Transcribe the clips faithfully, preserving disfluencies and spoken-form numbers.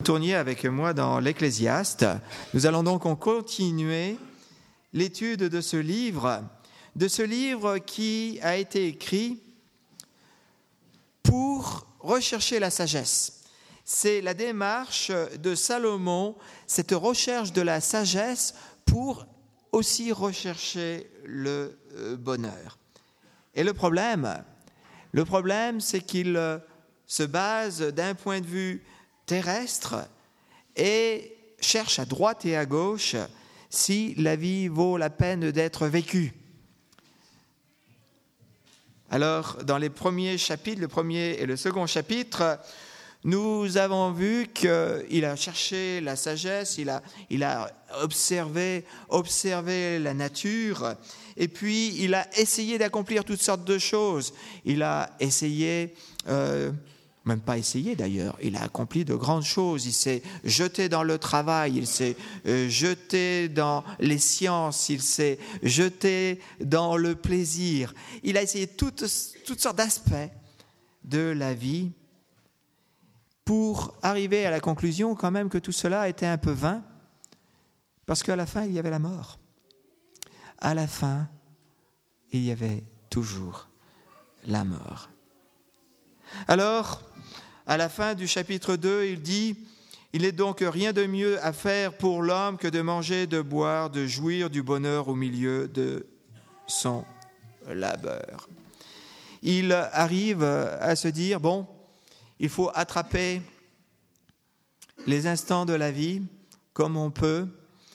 tourniez avec moi dans l'Ecclésiaste. Nous allons donc continuer l'étude de ce livre, de ce livre qui a été écrit pour rechercher la sagesse. C'est la démarche de Salomon, cette recherche de la sagesse pour aussi rechercher le bonheur. Et le problème, le problème, c'est qu'il se base d'un point de vue terrestre et cherche à droite et à gauche si la vie vaut la peine d'être vécue. Alors, dans les premiers chapitres, le premier et le second chapitre, nous avons vu qu'il a cherché la sagesse, il a, il a observé, observé la nature, et puis il a essayé d'accomplir toutes sortes de choses. Il a essayé, euh, même pas essayé d'ailleurs, il a accompli de grandes choses. Il s'est jeté dans le travail, il s'est euh, jeté dans les sciences, il s'est jeté dans le plaisir. Il a essayé toutes, toutes sortes d'aspects de la vie, pour arriver à la conclusion quand même que tout cela était un peu vain, parce qu'à la fin, il y avait la mort. À la fin, il y avait toujours la mort. Alors, à la fin du chapitre deux, il dit « Il n'est donc rien de mieux à faire pour l'homme que de manger, de boire, de jouir du bonheur au milieu de son labeur. » Il arrive à se dire « Bon, il faut attraper les instants de la vie comme on peut.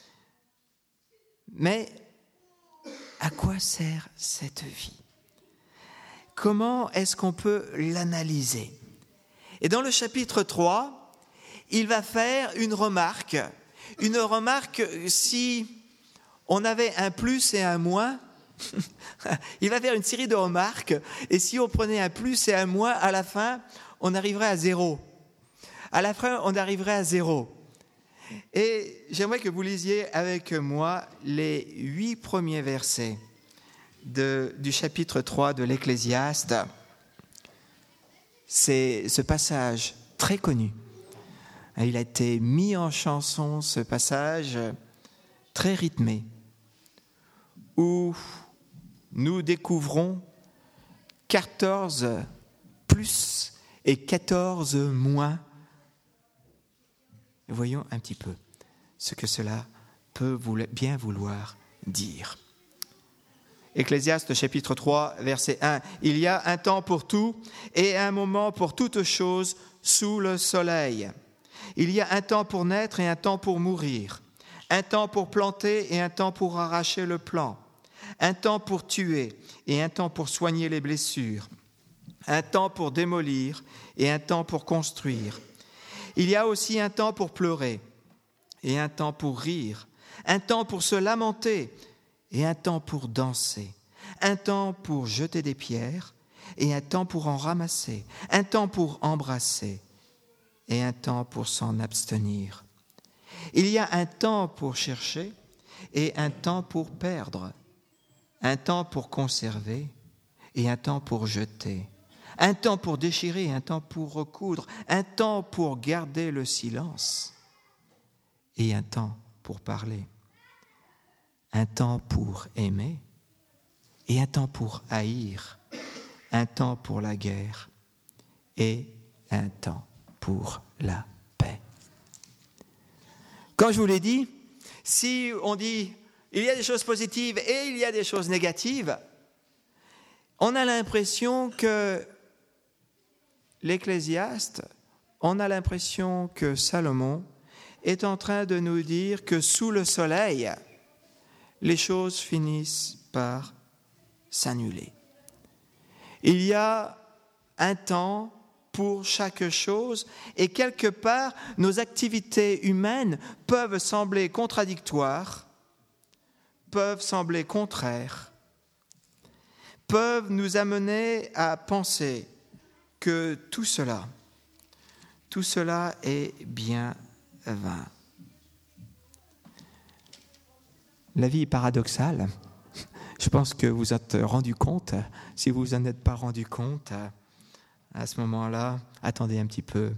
Mais à quoi sert cette vie ? Comment est-ce qu'on peut l'analyser ? » Et dans le chapitre trois, il va faire une remarque. Une remarque, si on avait un plus et un moins, il va faire une série de remarques. Et si on prenait un plus et un moins, à la fin, on arriverait à zéro. À la fin, on arriverait à zéro. Et j'aimerais que vous lisiez avec moi les huit premiers versets de, du chapitre trois de l'Ecclésiaste. C'est ce passage très connu. Il a été mis en chanson, ce passage très rythmé, où nous découvrons quatorze plus et quatorze moins. Voyons un petit peu ce que cela peut bien vouloir dire. Ecclésiaste chapitre trois, verset un. « Il y a un temps pour tout et un moment pour toute chose sous le soleil. Il y a un temps pour naître et un temps pour mourir, un temps pour planter et un temps pour arracher le plant, un temps pour tuer et un temps pour soigner les blessures, un temps pour démolir et un temps pour construire. Il y a aussi un temps pour pleurer et un temps pour rire, un temps pour se lamenter et un temps pour danser, un temps pour jeter des pierres et un temps pour en ramasser, un temps pour embrasser et un temps pour s'en abstenir. Il y a un temps pour chercher et un temps pour perdre, un temps pour conserver et un temps pour jeter, un temps pour déchirer et un temps pour recoudre, un temps pour garder le silence et un temps pour parler, un temps pour aimer et un temps pour haïr, un temps pour la guerre et un temps pour la paix. » Quand je vous l'ai dit, si on dit il y a des choses positives et il y a des choses négatives, on a l'impression que l'Ecclésiaste, on a l'impression que Salomon est en train de nous dire que sous le soleil, les choses finissent par s'annuler. Il y a un temps pour chaque chose et quelque part, nos activités humaines peuvent sembler contradictoires, peuvent sembler contraires, peuvent nous amener à penser que tout cela, tout cela est bien vain. La vie est paradoxale. Je pense que vous êtes rendu compte. Si vous en êtes pas rendu compte, à ce moment-là, attendez un petit peu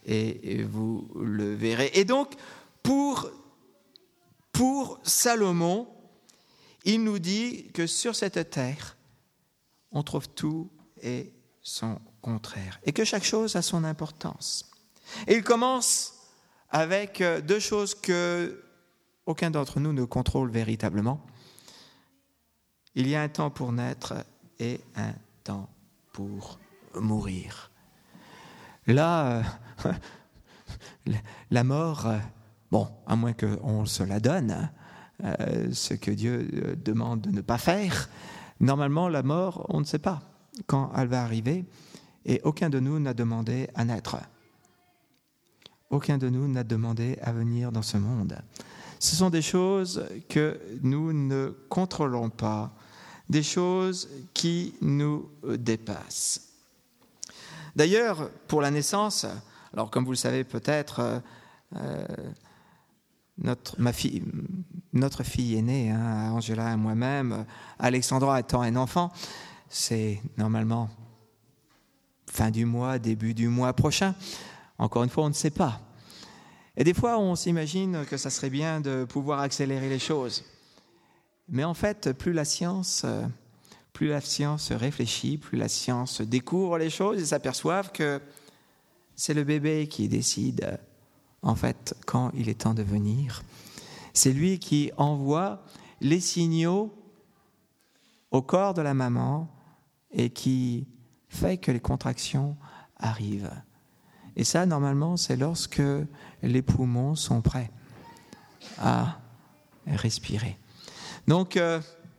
et vous le verrez. Et donc, pour, pour Salomon, il nous dit que sur cette terre, on trouve tout et son contraire, et que chaque chose a son importance. Et il commence avec deux choses que aucun d'entre nous ne contrôle véritablement. Il y a un temps pour naître et un temps pour mourir. Là, euh, la mort, euh, bon, à moins qu'on se la donne, euh, ce que Dieu euh, demande de ne pas faire, normalement, la mort, on ne sait pas quand elle va arriver, et aucun de nous n'a demandé à naître. Aucun de nous n'a demandé à venir dans ce monde. Ce sont des choses que nous ne contrôlons pas, des choses qui nous dépassent. D'ailleurs, pour la naissance, alors comme vous le savez peut-être, euh, notre, ma fille, notre fille aînée, hein, Angela et moi-même, Alexandra étant un enfant, c'est normalement fin du mois, début du mois prochain. Encore une fois, on ne sait pas. Et des fois, on s'imagine que ça serait bien de pouvoir accélérer les choses. Mais en fait, plus la science, plus la science réfléchit, plus la science découvre les choses et s'aperçoit que c'est le bébé qui décide, en fait, quand il est temps de venir. C'est lui qui envoie les signaux au corps de la maman et qui fait que les contractions arrivent. Et ça, normalement, c'est lorsque les poumons sont prêts à respirer. Donc, euh,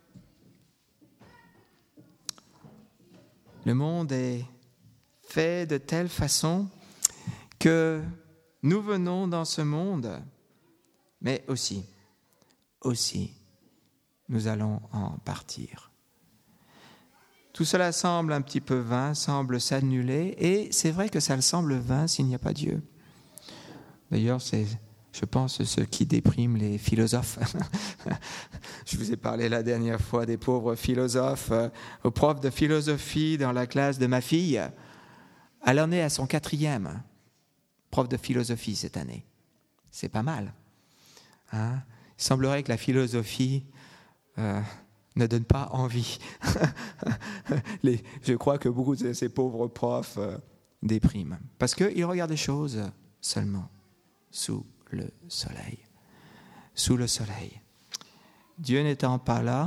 le monde est fait de telle façon que nous venons dans ce monde, mais aussi, aussi, nous allons en partir. Tout cela semble un petit peu vain, semble s'annuler, et c'est vrai que ça semble vain s'il n'y a pas Dieu. D'ailleurs, c'est, je pense, ce qui déprime les philosophes. Je vous ai parlé la dernière fois des pauvres philosophes. Au prof de philosophie dans la classe de ma fille, elle en est à son quatrième prof de philosophie cette année. C'est pas mal. Hein? Il semblerait que la philosophie euh, ne donne pas envie. Les, je crois que beaucoup de ces pauvres profs euh, dépriment. Parce qu'ils regardent les choses seulement sous le soleil. Sous le soleil. Dieu n'étant pas là,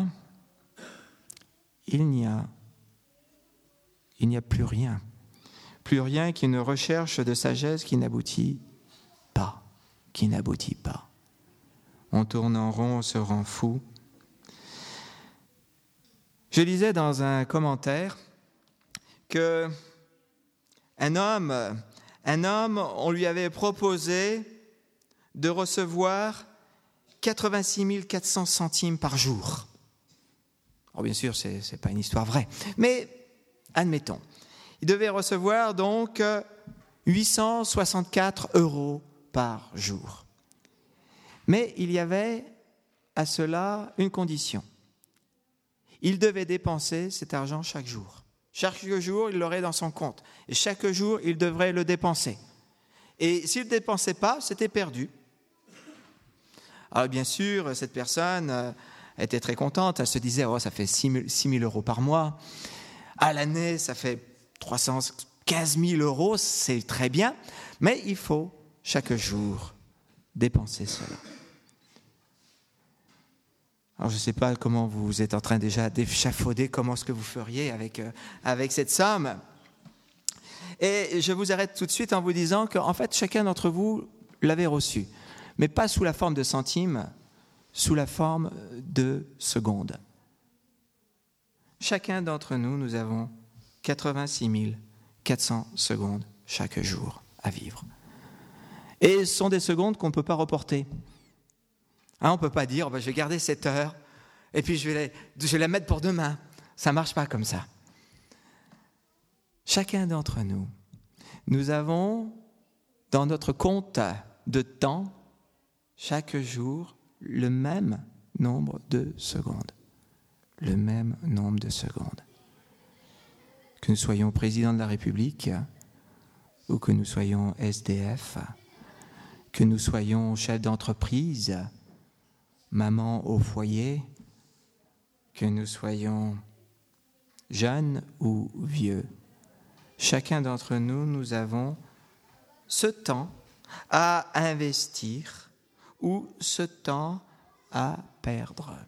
il n'y a, il n'y a plus rien. Plus rien qu'une recherche de sagesse qui n'aboutit pas. Qui n'aboutit pas. On tourne en rond, on se rend fou. Je lisais dans un commentaire que un homme, un homme, on lui avait proposé de recevoir quatre-vingt-six mille quatre cents centimes par jour. Alors bien sûr, ce n'est pas une histoire vraie, mais admettons. Il devait recevoir donc huit cent soixante-quatre euros par jour. Mais il y avait à cela une condition. Il devait dépenser cet argent chaque jour. Chaque jour, il l'aurait dans son compte. Et chaque jour, il devrait le dépenser. Et s'il ne dépensait pas, c'était perdu. Alors bien sûr, cette personne était très contente. Elle se disait, oh, ça fait six mille euros par mois. À l'année, ça fait trois cent quinze mille euros, c'est très bien. Mais il faut chaque jour dépenser cela. Alors, je ne sais pas comment vous êtes en train déjà d'échafauder, comment est-ce que vous feriez avec, euh, avec cette somme. Et je vous arrête tout de suite en vous disant qu'en fait, chacun d'entre vous l'avait reçu, mais pas sous la forme de centimes, sous la forme de secondes. Chacun d'entre nous, nous avons quatre-vingt-six mille quatre cents secondes chaque jour à vivre. Et ce sont des secondes qu'on ne peut pas reporter. Hein, on ne peut pas dire, bah, je vais garder cette heure et puis je vais, la, je vais la mettre pour demain. Ça ne marche pas comme ça. Chacun d'entre nous, nous avons dans notre compte de temps, chaque jour, le même nombre de secondes. Le même nombre de secondes. Que nous soyons président de la République ou que nous soyons S D F, que nous soyons chefs d'entreprise, maman au foyer, que nous soyons jeunes ou vieux. Chacun d'entre nous, nous avons ce temps à investir ou ce temps à perdre.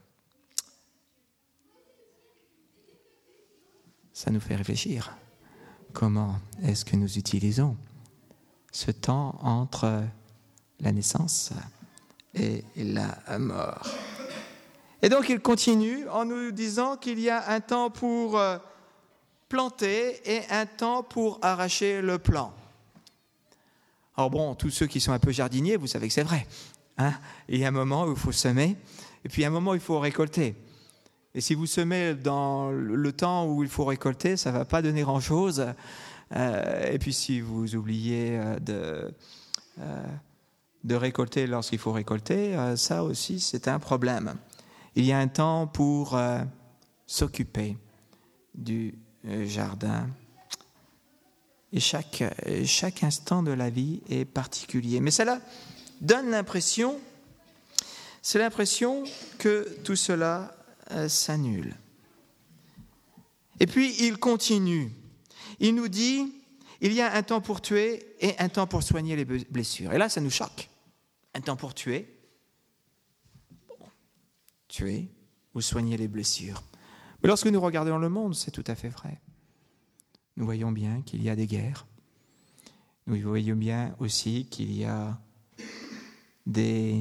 Ça nous fait réfléchir. Comment est-ce que nous utilisons ce temps entre la naissance et la mort? Et donc il continue en nous disant qu'il y a un temps pour planter et un temps pour arracher le plant. Alors bon, tous ceux qui sont un peu jardiniers, vous savez que c'est vrai. Hein? Il y a un moment où il faut semer, et puis un moment où il faut récolter. Et si vous semez dans le temps où il faut récolter, ça ne va pas donner grand-chose. Euh, et puis si vous oubliez de, euh, de récolter lorsqu'il faut récolter, euh, ça aussi c'est un problème. Il y a un temps pour euh, s'occuper du euh, jardin. Et chaque, chaque instant de la vie est particulier. Mais cela donne l'impression, c'est l'impression que tout cela euh, s'annule. Et puis il continue. Il nous dit, il y a un temps pour tuer et un temps pour soigner les blessures. Et là, ça nous choque. Un temps pour tuer, bon, tuer ou soigner les blessures. Mais lorsque nous regardons le monde, c'est tout à fait vrai. Nous voyons bien qu'il y a des guerres. Nous voyons bien aussi qu'il y a des,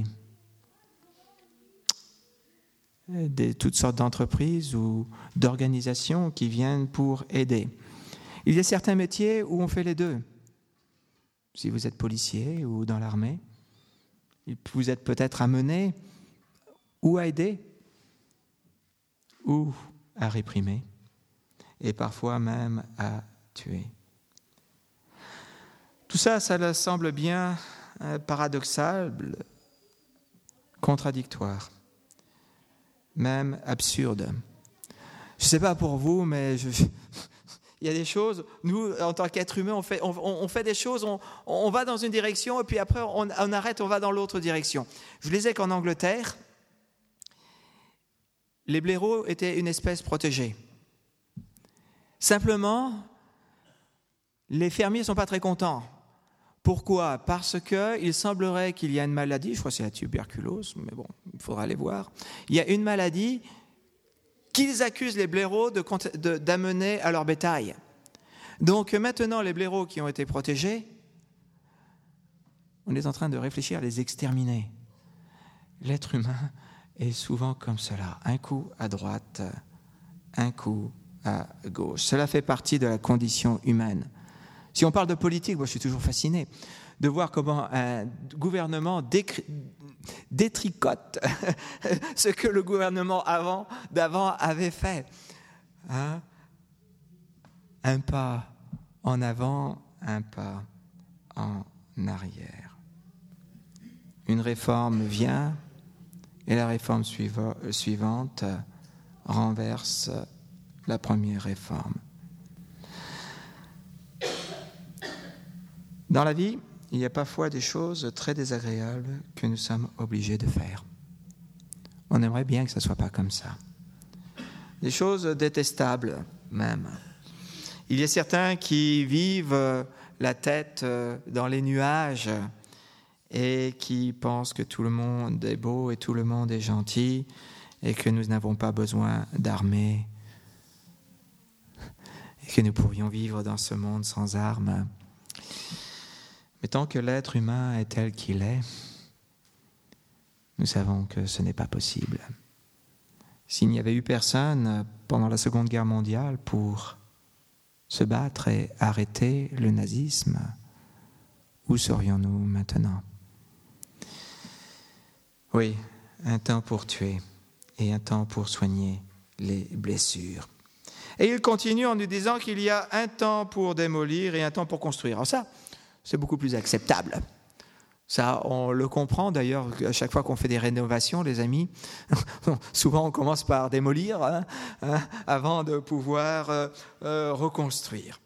des, toutes sortes d'entreprises ou d'organisations qui viennent pour aider. Il y a certains métiers où on fait les deux. Si vous êtes policier ou dans l'armée, vous êtes peut-être amené ou à aider ou à réprimer. Et parfois même à tuer. Tout ça, ça semble bien paradoxal, contradictoire, même absurde. Je ne sais pas pour vous, mais je, il y a des choses, nous, en tant qu'êtres humains, on fait, on, on fait des choses, on, on va dans une direction, et puis après, on, on arrête, on va dans l'autre direction. Je lisais qu'en Angleterre, les blaireaux étaient une espèce protégée. Simplement, les fermiers ne sont pas très contents. Pourquoi ? Parce qu'il semblerait qu'il y a une maladie, je crois que c'est la tuberculose, mais bon, il faudra aller voir. Il y a une maladie qu'ils accusent les blaireaux de, de, d'amener à leur bétail. Donc maintenant, les blaireaux qui ont été protégés, on est en train de réfléchir à les exterminer. L'être humain est souvent comme cela, un coup à droite, un coup à gauche. Cela fait partie de la condition humaine. Si on parle de politique, moi je suis toujours fasciné de voir comment un gouvernement décri- détricote ce que le gouvernement avant, d'avant avait fait. Hein? Un pas en avant, un pas en arrière. Une réforme vient et la réforme suiva- suivante renverse la première réforme. Dans la vie, il y a parfois des choses très désagréables que nous sommes obligés de faire. On aimerait bien que ça ne soit pas comme ça. Des choses détestables même. Il y a certains qui vivent la tête dans les nuages et qui pensent que tout le monde est beau et tout le monde est gentil et que nous n'avons pas besoin d'armée et que nous pourrions vivre dans ce monde sans armes. Mais tant que l'être humain est tel qu'il est, nous savons que ce n'est pas possible. S'il n'y avait eu personne pendant la Seconde Guerre mondiale pour se battre et arrêter le nazisme, où serions-nous maintenant ? Oui, un temps pour tuer et un temps pour soigner les blessures. Et il continue en nous disant qu'il y a un temps pour démolir et un temps pour construire. Alors ça, c'est beaucoup plus acceptable. Ça, on le comprend d'ailleurs à chaque fois qu'on fait des rénovations, les amis. Souvent, on commence par démolir hein, hein, avant de pouvoir euh, euh, reconstruire. Il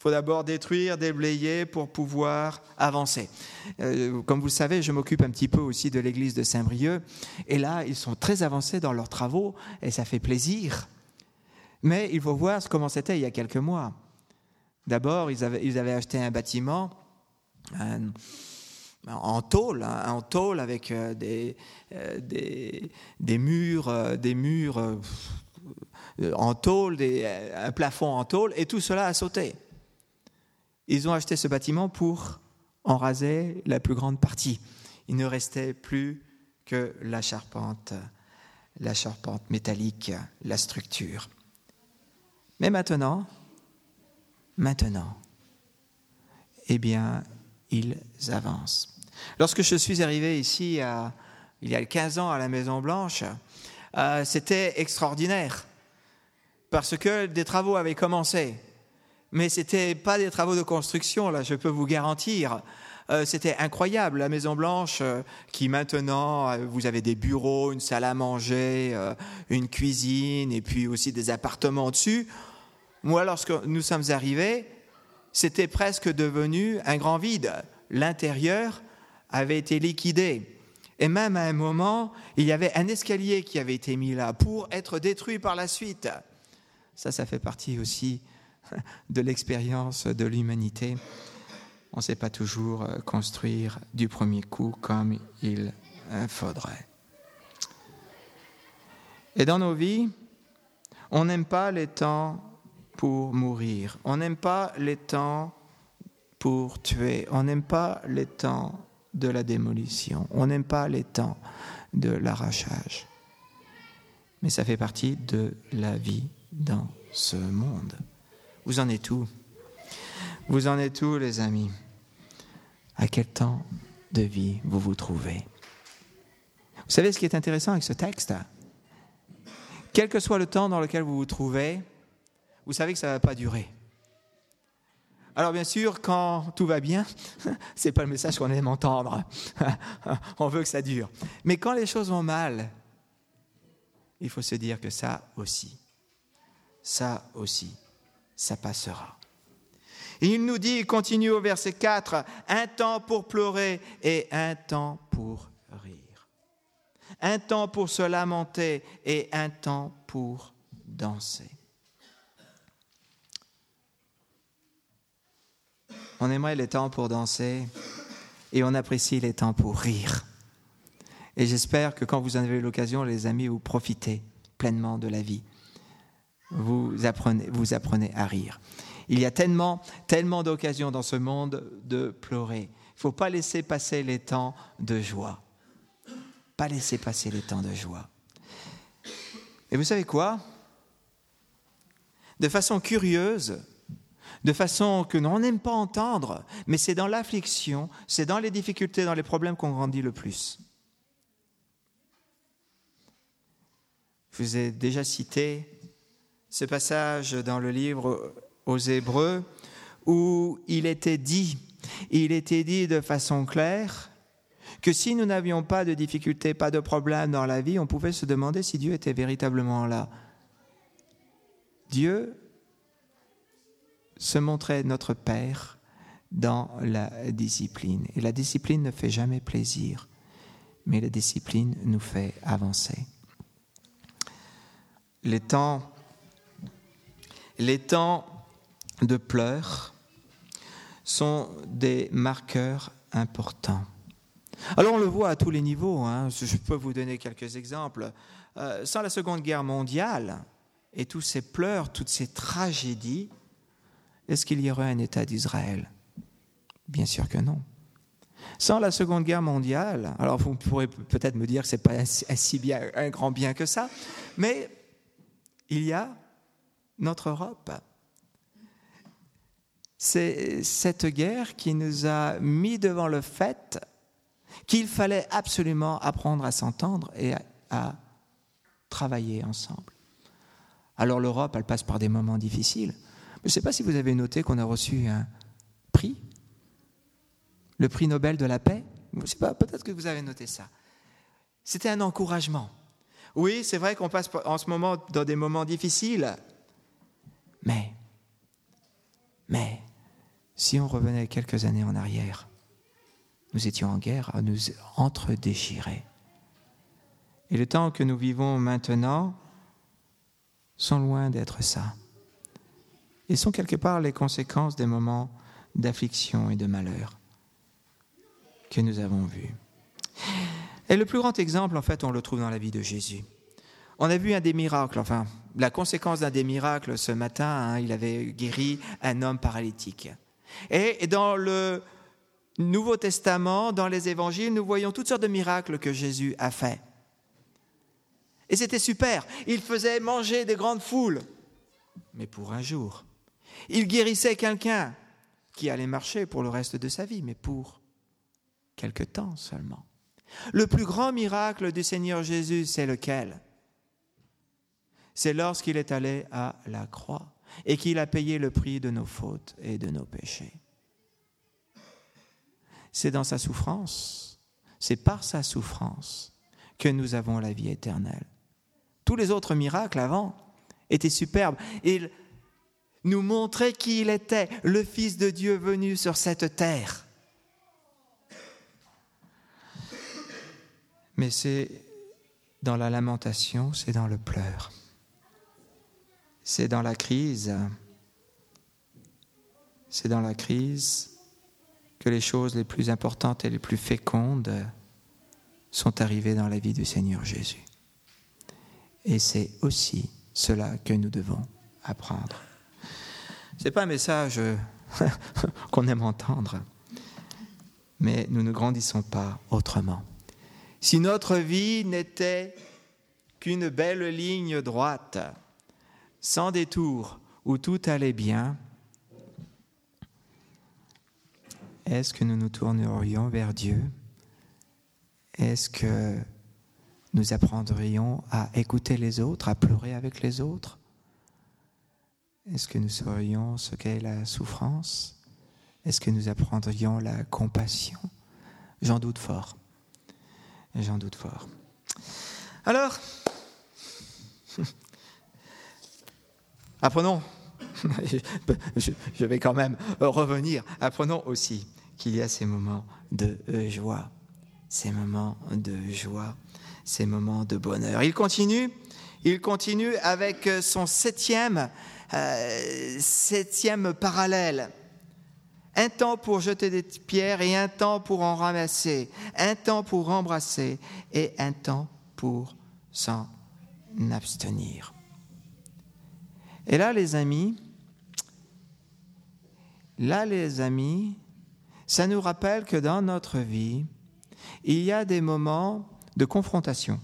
faut d'abord détruire, déblayer pour pouvoir avancer. Euh, comme vous le savez, je m'occupe un petit peu aussi de l'église de Saint-Brieuc. Et là, ils sont très avancés dans leurs travaux et ça fait plaisir. Mais il faut voir comment c'était il y a quelques mois. D'abord, ils avaient, ils avaient acheté un bâtiment un, en tôle, hein, en tôle avec euh, des, euh, des, des murs, euh, des murs euh, en tôle, des, un plafond en tôle, et tout cela a sauté. Ils ont acheté ce bâtiment pour en raser la plus grande partie. Il ne restait plus que la charpente, la charpente métallique, la structure. Mais maintenant, maintenant, eh bien, ils avancent. Lorsque je suis arrivé ici, à, il y a quinze ans, à la Maison-Blanche, euh, c'était extraordinaire, parce que des travaux avaient commencé. Mais ce n'étaient pas des travaux de construction, là, je peux vous garantir. Euh, c'était incroyable, la Maison-Blanche, euh, qui maintenant, euh, vous avez des bureaux, une salle à manger, euh, une cuisine, et puis aussi des appartements dessus. Moi, lorsque nous sommes arrivés, c'était presque devenu un grand vide. L'intérieur avait été liquidé. Et même à un moment, il y avait un escalier qui avait été mis là pour être détruit par la suite. Ça, ça fait partie aussi de l'expérience de l'humanité. On ne sait pas toujours construire du premier coup comme il faudrait. Et dans nos vies, on n'aime pas les temps pour mourir. On n'aime pas les temps pour tuer. On n'aime pas les temps de la démolition. On n'aime pas les temps de l'arrachage. Mais ça fait partie de la vie dans ce monde. Vous en êtes où ? Vous en êtes où, les amis ? À quel temps de vie vous vous trouvez ? Vous savez ce qui est intéressant avec ce texte ? Quel que soit le temps dans lequel vous vous trouvez, vous savez que ça ne va pas durer. Alors bien sûr, quand tout va bien, ce n'est pas le message qu'on aime entendre. On veut que ça dure. Mais quand les choses vont mal, il faut se dire que ça aussi, ça aussi, ça passera. Et il nous dit, il continue au verset quatre, un temps pour pleurer et un temps pour rire. Un temps pour se lamenter et un temps pour danser. On aimerait les temps pour danser et on apprécie les temps pour rire. Et j'espère que quand vous en avez l'occasion, les amis, vous profitez pleinement de la vie. Vous apprenez, vous apprenez à rire. Il y a tellement, tellement d'occasions dans ce monde de pleurer. Il ne faut pas laisser passer les temps de joie. Pas laisser passer les temps de joie. Et vous savez quoi ? De façon curieuse, de façon que l'on n'aime pas entendre, mais c'est dans l'affliction, c'est dans les difficultés, dans les problèmes qu'on grandit le plus. Je vous ai déjà cité ce passage dans le livre aux Hébreux où il était dit, il était dit de façon claire que si nous n'avions pas de difficultés, pas de problèmes dans la vie, on pouvait se demander si Dieu était véritablement là. Dieu se montrait notre Père dans la discipline. Et la discipline ne fait jamais plaisir, mais la discipline nous fait avancer. Les temps, les temps de pleurs sont des marqueurs importants. Alors on le voit à tous les niveaux, hein. Je peux vous donner quelques exemples. Euh, sans la Seconde Guerre mondiale et tous ces pleurs, toutes ces tragédies, est-ce qu'il y aurait un État d'Israël ? Bien sûr que non. Sans la Seconde Guerre mondiale, alors vous pourrez peut-être me dire que ce n'est pas un, un, si bien, un grand bien que ça, mais il y a notre Europe. C'est cette guerre qui nous a mis devant le fait qu'il fallait absolument apprendre à s'entendre et à, à travailler ensemble. Alors l'Europe, elle passe par des moments difficiles. Je ne sais pas si vous avez noté qu'on a reçu un prix, le prix Nobel de la paix. Je ne sais pas, peut-être que vous avez noté ça. C'était un encouragement. Oui, c'est vrai qu'on passe en ce moment dans des moments difficiles, mais, mais Si on revenait quelques années en arrière, nous étions en guerre à nous entre-déchirer. Et le temps que nous vivons maintenant sont loin d'être ça. Ils sont quelque part les conséquences des moments d'affliction et de malheur que nous avons vus. Et le plus grand exemple, en fait, on le trouve dans la vie de Jésus. On a vu un des miracles, enfin, la conséquence d'un des miracles ce matin, hein, il avait guéri un homme paralytique. Et dans le Nouveau Testament, dans les évangiles, nous voyons toutes sortes de miracles que Jésus a fait. Et c'était super. Il faisait manger des grandes foules, mais pour un jour. Il guérissait quelqu'un qui allait marcher pour le reste de sa vie, mais pour quelque temps seulement. Le plus grand miracle du Seigneur Jésus, c'est lequel ? C'est lorsqu'il est allé à la croix et qu'il a payé le prix de nos fautes et de nos péchés. C'est dans sa souffrance, c'est par sa souffrance que nous avons la vie éternelle. Tous les autres miracles avant étaient superbes. Il nous montrait qui il était, le Fils de Dieu venu sur cette terre. Mais c'est dans la lamentation, c'est dans le pleur. C'est dans la crise, c'est dans la crise que les choses les plus importantes et les plus fécondes sont arrivées dans la vie du Seigneur Jésus. Et c'est aussi cela que nous devons apprendre. Ce n'est pas un message qu'on aime entendre, mais nous ne grandissons pas autrement. Si notre vie n'était qu'une belle ligne droite, sans détour, où tout allait bien, est-ce que nous nous tournerions vers Dieu ? Est-ce que nous apprendrions à écouter les autres, à pleurer avec les autres ? Est-ce que nous saurions ce qu'est la souffrance ? Est-ce que nous apprendrions la compassion ? J'en doute fort. J'en doute fort. Alors, apprenons, je vais quand même revenir, apprenons aussi qu'il y a ces moments de joie, ces moments de joie, ces moments de bonheur. Il continue, il continue avec son septième, euh, septième parallèle. Un temps pour jeter des pierres et un temps pour en ramasser, un temps pour embrasser et un temps pour s'en abstenir. Et là, les amis, là, les amis, ça nous rappelle que dans notre vie, il y a des moments de confrontation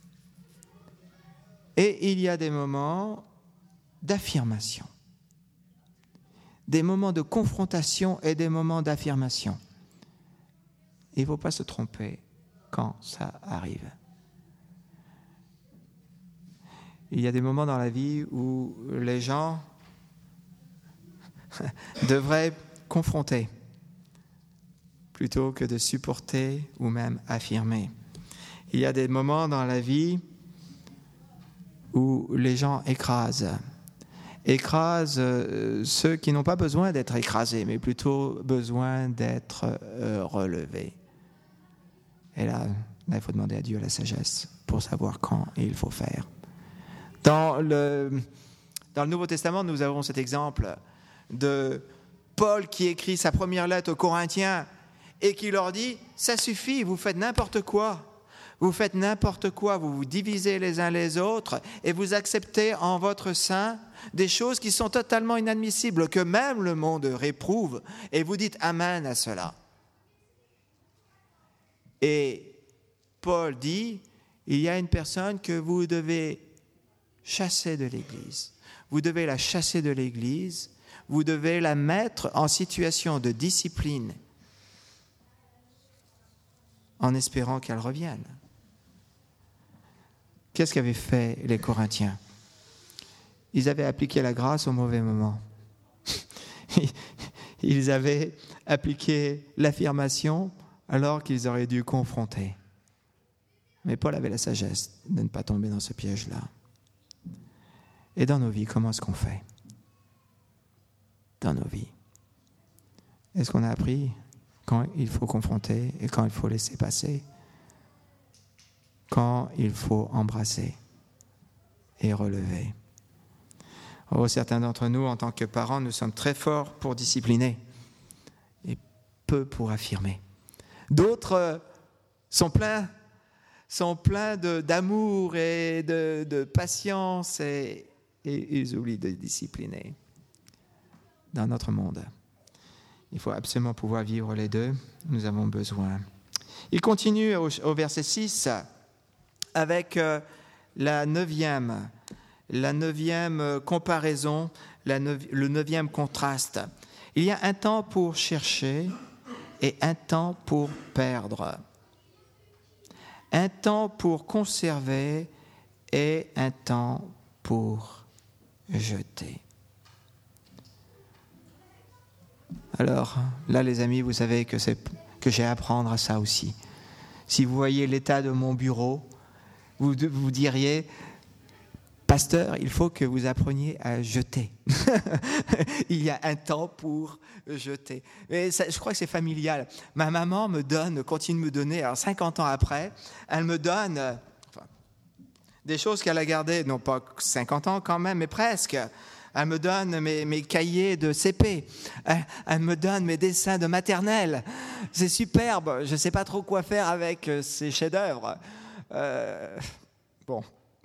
et il y a des moments d'affirmation. Des moments de confrontation et des moments d'affirmation. Il ne faut pas se tromper quand ça arrive. Il y a des moments dans la vie où les gens devraient confronter plutôt que de supporter ou même affirmer. Il y a des moments dans la vie où les gens écrasent. Écrasent ceux qui n'ont pas besoin d'être écrasés, mais plutôt besoin d'être relevés. Et là, là, il faut demander à Dieu la sagesse pour savoir quand il faut faire. Dans le, dans le Nouveau Testament, nous avons cet exemple de Paul qui écrit sa première lettre aux Corinthiens et qui leur dit « Ça suffit, vous faites n'importe quoi. Vous faites n'importe quoi, vous vous divisez les uns les autres et vous acceptez en votre sein des choses qui sont totalement inadmissibles, que même le monde réprouve, et vous dites Amen à cela. » Et Paul dit, il y a une personne que vous devez chasser de l'Église. Vous devez la chasser de l'Église, vous devez la mettre en situation de discipline en espérant qu'elle revienne. Qu'est-ce qu'avaient fait les Corinthiens ? Ils avaient appliqué la grâce au mauvais moment. Ils avaient appliqué l'affirmation alors qu'ils auraient dû confronter. Mais Paul avait la sagesse de ne pas tomber dans ce piège-là. Et dans nos vies, comment est-ce qu'on fait ? Dans nos vies. Est-ce qu'on a appris quand il faut confronter et quand il faut laisser passer, quand il faut embrasser et relever? Oh, certains d'entre nous, en tant que parents, nous sommes très forts pour discipliner et peu pour affirmer. D'autres euh, sont pleins, sont pleins de, d'amour et de, de patience et, et ils oublient de discipliner. Dans notre monde, il faut absolument pouvoir vivre les deux. Nous avons besoin. Il continue au, au verset six avec euh, la neuvième, la neuvième comparaison, la neuv, le neuvième contraste. Il y a un temps pour chercher et un temps pour perdre. Un temps pour conserver et un temps pour jeter. Alors, là, les amis, vous savez que, c'est, que j'ai à apprendre à ça aussi. Si vous voyez l'état de mon bureau, vous vous diriez, pasteur, il faut que vous appreniez à jeter. Il y a un temps pour jeter. Mais ça, je crois que c'est familial. Ma maman me donne, continue de me donner, alors cinquante ans après, elle me donne enfin, des choses qu'elle a gardées, non pas cinquante ans quand même, mais presque. Elle me donne mes, mes cahiers de C P. Elle, elle me donne mes dessins de maternelle. C'est superbe. Je ne sais pas trop quoi faire avec ces chefs-d'œuvre. Euh, bon.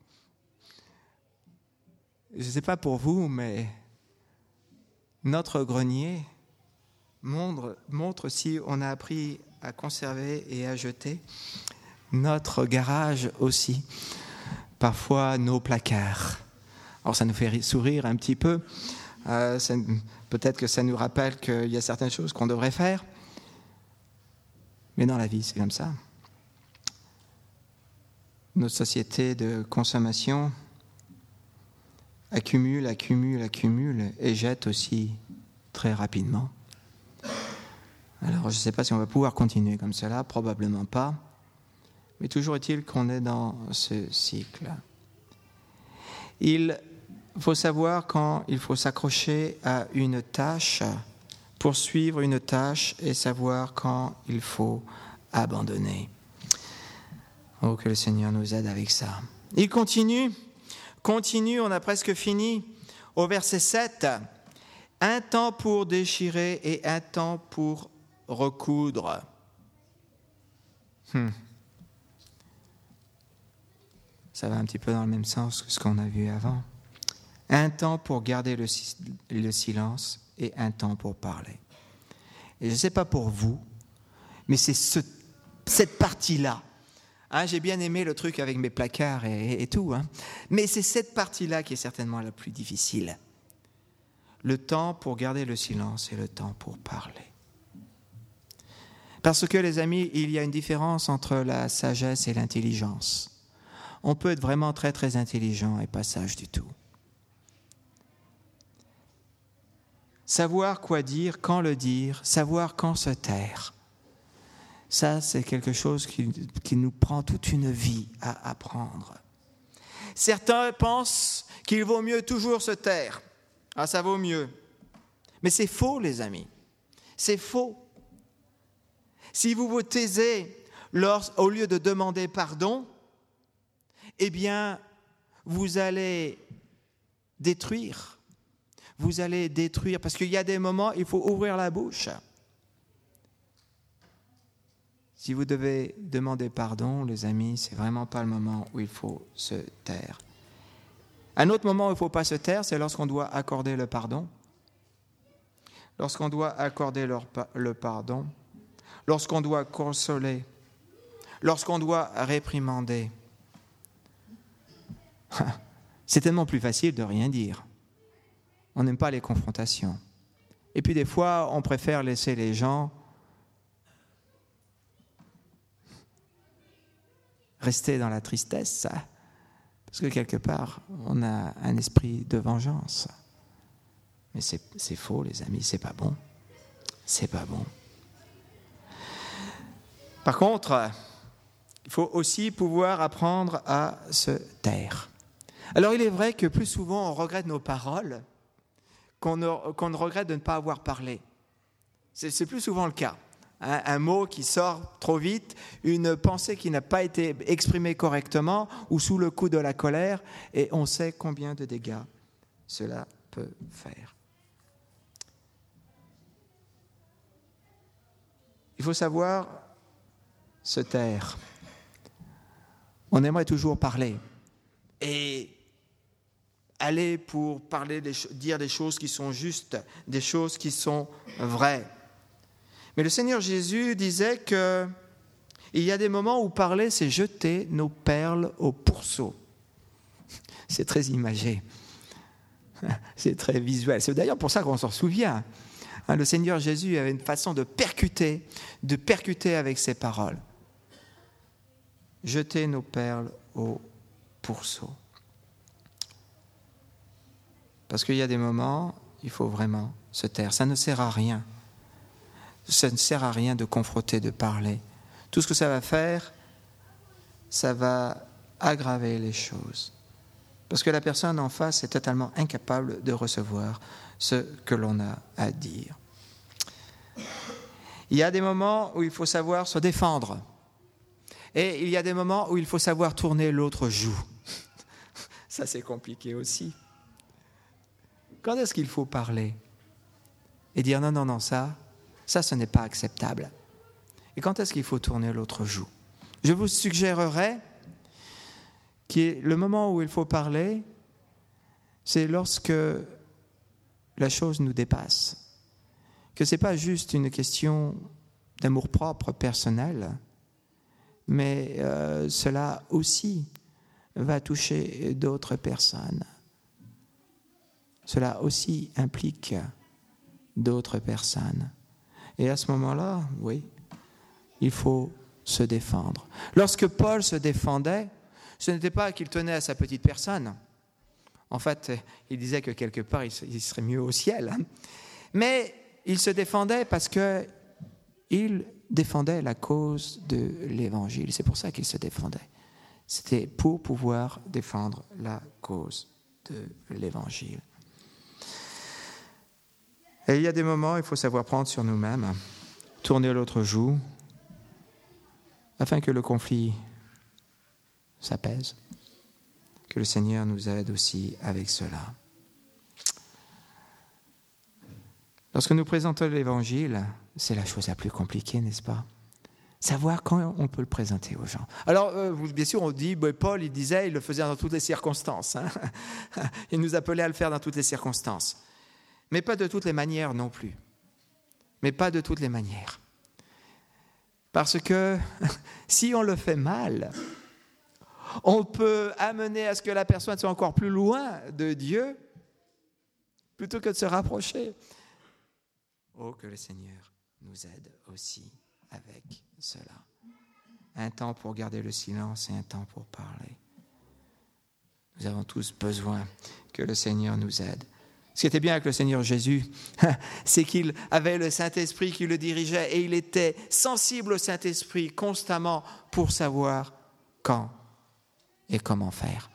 Je ne sais pas pour vous, mais notre grenier montre, montre si on a appris à conserver et à jeter. Notre garage aussi. Parfois, nos placards. Alors, ça nous fait sourire un petit peu. Euh, ça, peut-être que ça nous rappelle qu'il y a certaines choses qu'on devrait faire. Mais dans la vie, c'est comme ça. Notre société de consommation accumule, accumule, accumule et jette aussi très rapidement. Alors, je ne sais pas si on va pouvoir continuer comme cela, probablement pas. Mais toujours est-il qu'on est dans ce cycle. Il faut savoir quand il faut s'accrocher à une tâche, poursuivre une tâche et savoir quand il faut abandonner. Oh, que le Seigneur nous aide avec ça. Il continue, continue, on a presque fini, au verset sept. Un temps pour déchirer et un temps pour recoudre. Hmm. Ça va un petit peu dans le même sens que ce qu'on a vu avant. Un temps pour garder le, le silence et un temps pour parler. Et je ne sais pas pour vous, mais c'est ce, cette partie-là. Hein, j'ai bien aimé le truc avec mes placards et, et tout, hein, mais c'est cette partie-là qui est certainement la plus difficile. Le temps pour garder le silence et le temps pour parler. Parce que, les amis, il y a une différence entre la sagesse et l'intelligence. On peut être vraiment très, très intelligent et pas sage du tout. Savoir quoi dire, quand le dire, savoir quand se taire. Ça, c'est quelque chose qui, qui nous prend toute une vie à apprendre. Certains pensent qu'il vaut mieux toujours se taire. Ah, ça vaut mieux. Mais c'est faux, les amis. C'est faux. Si vous vous taisez lors, au lieu de demander pardon, eh bien, vous allez détruire. Vous allez détruire, parce qu'il y a des moments, il faut ouvrir la bouche. Si vous devez demander pardon, les amis, c'est vraiment pas le moment où il faut se taire. Un autre moment où il ne faut pas se taire, c'est lorsqu'on doit accorder le pardon. Lorsqu'on doit accorder le pardon, lorsqu'on doit consoler, lorsqu'on doit réprimander. C'est tellement plus facile de rien dire. On n'aime pas les confrontations. Et puis des fois, on préfère laisser les gens rester dans la tristesse, parce que quelque part, on a un esprit de vengeance. Mais c'est, c'est faux, les amis, c'est pas bon. C'est pas bon. Par contre, il faut aussi pouvoir apprendre à se taire. Alors, il est vrai que plus souvent, on regrette nos paroles qu'on ne, qu'on ne regrette de ne pas avoir parlé. C'est, c'est plus souvent le cas. Un, un mot qui sort trop vite, une pensée qui n'a pas été exprimée correctement ou sous le coup de la colère, et on sait combien de dégâts cela peut faire. Il faut savoir se taire. On aimerait toujours parler et aller pour parler, des, dire des choses qui sont justes, des choses qui sont vraies. Mais le Seigneur Jésus disait qu'il y a des moments où parler, c'est jeter nos perles au pourceau. C'est très imagé, c'est très visuel. C'est d'ailleurs pour ça qu'on s'en souvient. Le Seigneur Jésus avait une façon de percuter, de percuter avec ses paroles. Jeter nos perles au pourceau. Parce qu'il y a des moments, il faut vraiment se taire. Ça ne sert à rien. Ça ne sert à rien de confronter, de parler. Tout ce que ça va faire, ça va aggraver les choses. Parce que la personne en face est totalement incapable de recevoir ce que l'on a à dire. Il y a des moments où il faut savoir se défendre. Et il y a des moments où il faut savoir tourner l'autre joue. Ça, c'est compliqué aussi. Quand est-ce qu'il faut parler et dire non, non, non, ça, ça, ce n'est pas acceptable. Et quand est-ce qu'il faut tourner l'autre joue? Je vous suggérerais que le moment où il faut parler, c'est lorsque la chose nous dépasse. Que ce n'est pas juste une question d'amour-propre personnel, mais euh, cela aussi va toucher d'autres personnes. Cela aussi implique d'autres personnes. Et à ce moment-là, oui, il faut se défendre. Lorsque Paul se défendait, ce n'était pas qu'il tenait à sa petite personne. En fait, il disait que quelque part, il serait mieux au ciel. Mais il se défendait parce qu'il défendait la cause de l'Évangile. C'est pour ça qu'il se défendait. C'était pour pouvoir défendre la cause de l'Évangile. Et il y a des moments où il faut savoir prendre sur nous-mêmes, tourner l'autre joue, afin que le conflit s'apaise, que le Seigneur nous aide aussi avec cela. Lorsque nous présentons l'Évangile, c'est la chose la plus compliquée, n'est-ce pas? Savoir quand on peut le présenter aux gens. Alors, euh, bien sûr, on dit, bah, Paul, il disait, il le faisait dans toutes les circonstances. Hein. Il nous appelait à le faire dans toutes les circonstances. Mais pas de toutes les manières non plus. Mais pas de toutes les manières. Parce que si on le fait mal, on peut amener à ce que la personne soit encore plus loin de Dieu, plutôt que de se rapprocher. Oh, que le Seigneur nous aide aussi avec cela. Un temps pour garder le silence et un temps pour parler. Nous avons tous besoin que le Seigneur nous aide. Ce qui était bien avec le Seigneur Jésus, c'est qu'il avait le Saint-Esprit qui le dirigeait et il était sensible au Saint-Esprit constamment pour savoir quand et comment faire.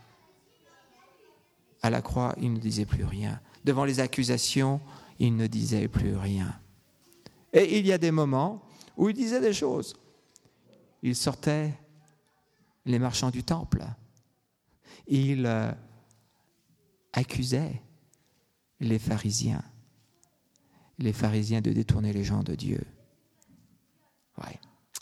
À la croix, il ne disait plus rien. Devant les accusations, il ne disait plus rien. Et il y a des moments où il disait des choses. Il sortait les marchands du temple. Il euh, accusait les pharisiens. Les pharisiens de détourner les gens de Dieu. Ouais.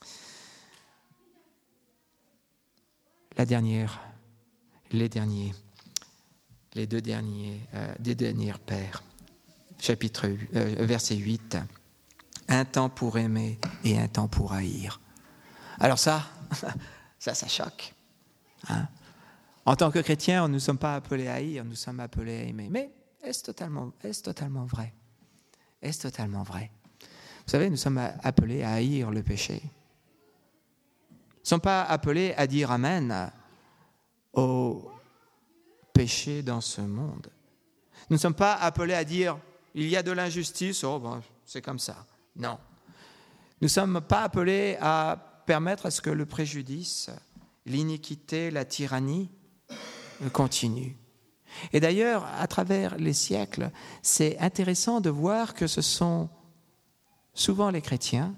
La dernière, les derniers, les deux derniers, euh, des dernières paires. Chapitre, euh, verset huit. Un temps pour aimer et un temps pour haïr. Alors ça, ça, ça choque. Hein? En tant que chrétiens, nous ne sommes pas appelés à haïr, nous sommes appelés à aimer. Mais est-ce totalement, est-ce totalement vrai? Est-ce totalement vrai? Vous savez, nous sommes appelés à haïr le péché. Nous ne sommes pas appelés à dire amen au péché dans ce monde. Nous ne sommes pas appelés à dire il y a de l'injustice, oh ben, c'est comme ça. Non. Nous ne sommes pas appelés à permettre à ce que le préjudice, l'iniquité, la tyrannie continuent. Et d'ailleurs, à travers les siècles, c'est intéressant de voir que ce sont souvent les chrétiens,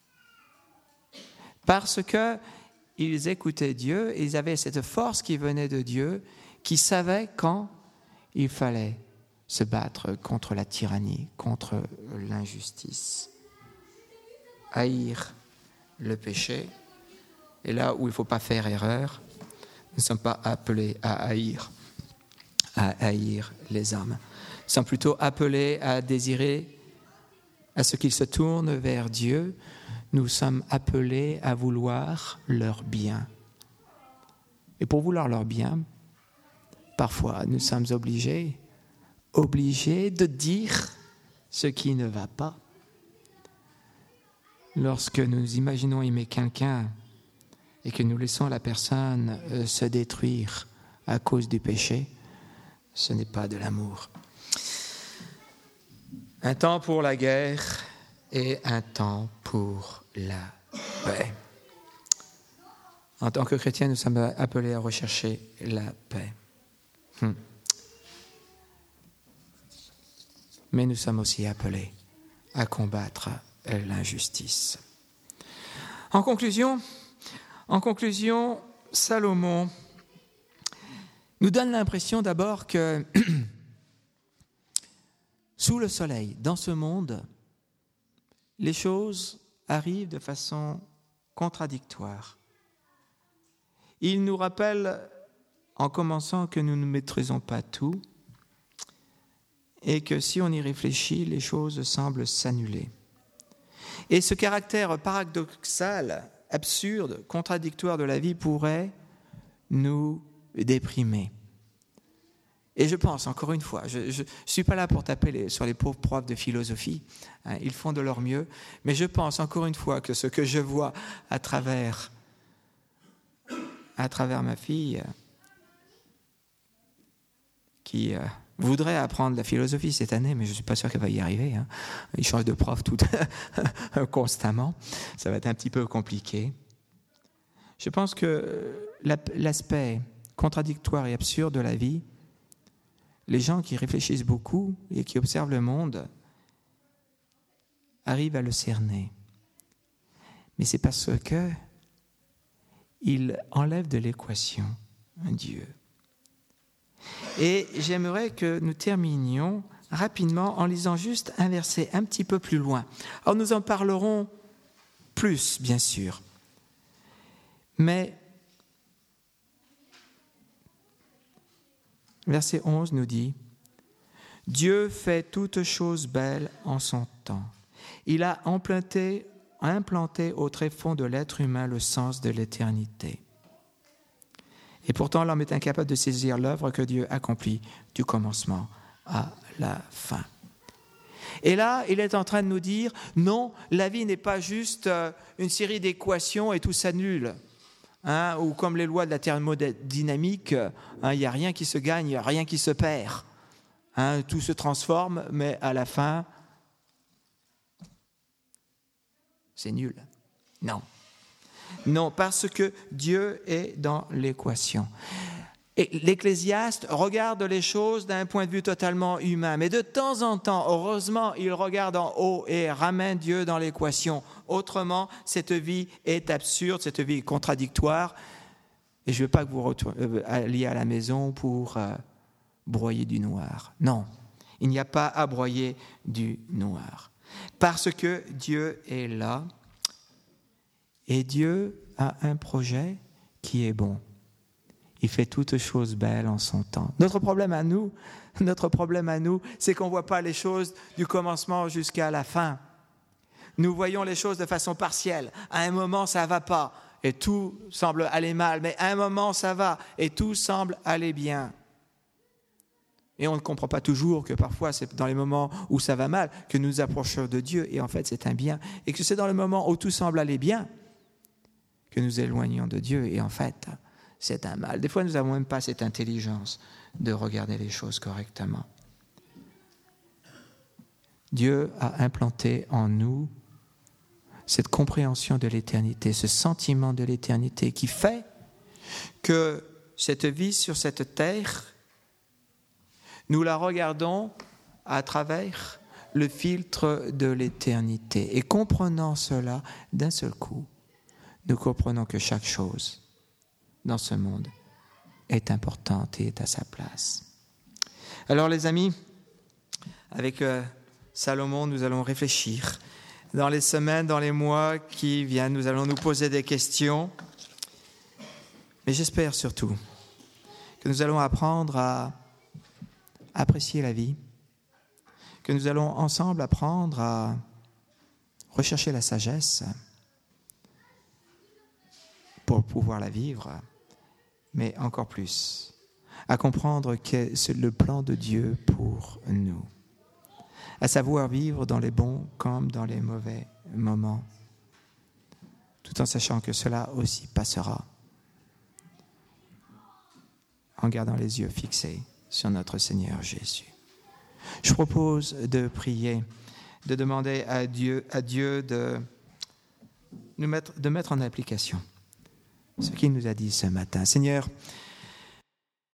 parce qu'ils écoutaient Dieu et ils avaient cette force qui venait de Dieu, qui savait quand il fallait se battre contre la tyrannie, contre l'injustice. Haïr le péché, et là où il ne faut pas faire erreur, nous ne sommes pas appelés à haïr, à haïr les hommes. Nous sommes plutôt appelés à désirer, à ce qu'ils se tournent vers Dieu. Nous sommes appelés à vouloir leur bien. Et pour vouloir leur bien, parfois nous sommes obligés, obligés de dire ce qui ne va pas. Lorsque nous imaginons aimer quelqu'un et que nous laissons la personne se détruire à cause du péché, ce n'est pas de l'amour. Un temps pour la guerre et un temps pour la paix. En tant que chrétiens, nous sommes appelés à rechercher la paix. Hum. Mais nous sommes aussi appelés à combattre l'injustice. En conclusion, en conclusion, Salomon nous donne l'impression d'abord que sous le soleil, dans ce monde, les choses arrivent de façon contradictoire. Il nous rappelle, en commençant, que nous ne maîtrisons pas tout et que si on y réfléchit, les choses semblent s'annuler. Et ce caractère paradoxal, absurde, contradictoire de la vie pourrait nous déprimer. Et je pense, encore une fois, je ne suis pas là pour taper les, sur les pauvres profs de philosophie, hein, ils font de leur mieux, mais je pense, encore une fois, que ce que je vois à travers, à travers ma fille, qui euh, voudrait apprendre la philosophie cette année, mais je ne suis pas sûr qu'elle va y arriver, hein. Il change de prof tout constamment, ça va être un petit peu compliqué. Je pense que l'aspect contradictoire et absurde de la vie, les gens qui réfléchissent beaucoup et qui observent le monde arrivent à le cerner. Mais c'est parce que ils enlèvent de l'équation un Dieu. Et j'aimerais que nous terminions rapidement en lisant juste un verset un petit peu plus loin. Alors nous en parlerons plus, bien sûr. Mais verset onze nous dit « Dieu fait toutes choses belles en son temps. Il a implanté, implanté au tréfonds de l'être humain le sens de l'éternité. Et pourtant, l'homme est incapable de saisir l'œuvre que Dieu accomplit du commencement à la fin. » Et là, il est en train de nous dire « Non, la vie n'est pas juste une série d'équations et tout s'annule. » Hein, ou comme les lois de la thermodynamique, hein, il n'y a rien qui se gagne, il n'y a rien qui se perd. Hein, tout se transforme, mais à la fin, c'est nul. Non. Non, parce que Dieu est dans l'équation. Et l'Ecclésiaste regarde les choses d'un point de vue totalement humain. Mais de temps en temps, heureusement, il regarde en haut et ramène Dieu dans l'équation. Autrement, cette vie est absurde, cette vie est contradictoire. Et je ne veux pas que vous retourniez, alliez à la maison pour euh, broyer du noir. Non, il n'y a pas à broyer du noir. Parce que Dieu est là et Dieu a un projet qui est bon. Il fait toutes choses belles en son temps. Notre problème à nous, notre problème à nous, c'est qu'on ne voit pas les choses du commencement jusqu'à la fin. Nous voyons les choses de façon partielle. À un moment, ça ne va pas et tout semble aller mal. Mais à un moment, ça va et tout semble aller bien. Et on ne comprend pas toujours que parfois, c'est dans les moments où ça va mal que nous nous approchons de Dieu. Et en fait, c'est un bien. Et que c'est dans le moment où tout semble aller bien que nous éloignons de Dieu. Et en fait, c'est un mal. Des fois, nous n'avons même pas cette intelligence de regarder les choses correctement. Dieu a implanté en nous cette compréhension de l'éternité, ce sentiment de l'éternité qui fait que cette vie sur cette terre, nous la regardons à travers le filtre de l'éternité. Et comprenant cela d'un seul coup, nous comprenons que chaque chose dans ce monde est importante et est à sa place. Alors les amis, avec euh, Salomon, nous allons réfléchir. Dans les semaines, dans les mois qui viennent, nous allons nous poser des questions. Mais j'espère surtout que nous allons apprendre à apprécier la vie, que nous allons ensemble apprendre à rechercher la sagesse pour pouvoir la vivre, mais encore plus, à comprendre que c'est le plan de Dieu pour nous, à savoir vivre dans les bons comme dans les mauvais moments, tout en sachant que cela aussi passera, en gardant les yeux fixés sur notre Seigneur Jésus. Je propose de prier, de demander à Dieu, à Dieu de, nous mettre, de mettre en application ce qu'il nous a dit ce matin. Seigneur,